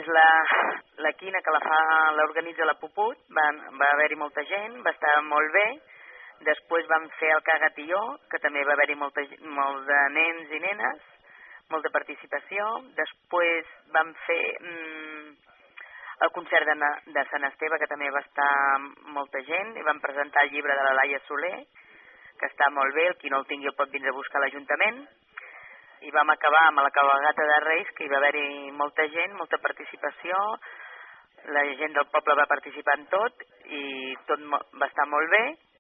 la quina que l'organitza la Puput, va haver-hi molta gent, va estar molt bé. Després vam fer el Cagatilló, que també va haver-hi molt de nens i nenes, molta participació. Després vam fer el concert de Sant Esteve, que també va estar molta gent, i vam presentar el llibre de la Laia Soler, que està molt bé, qui no el tingui el pot vindre a buscar a l'Ajuntament. I vam acabar amb la cabalgata de Reis, que hi va haver-hi molta gent, molta participació, la gent del poble va participar en tot i tot va estar molt bé.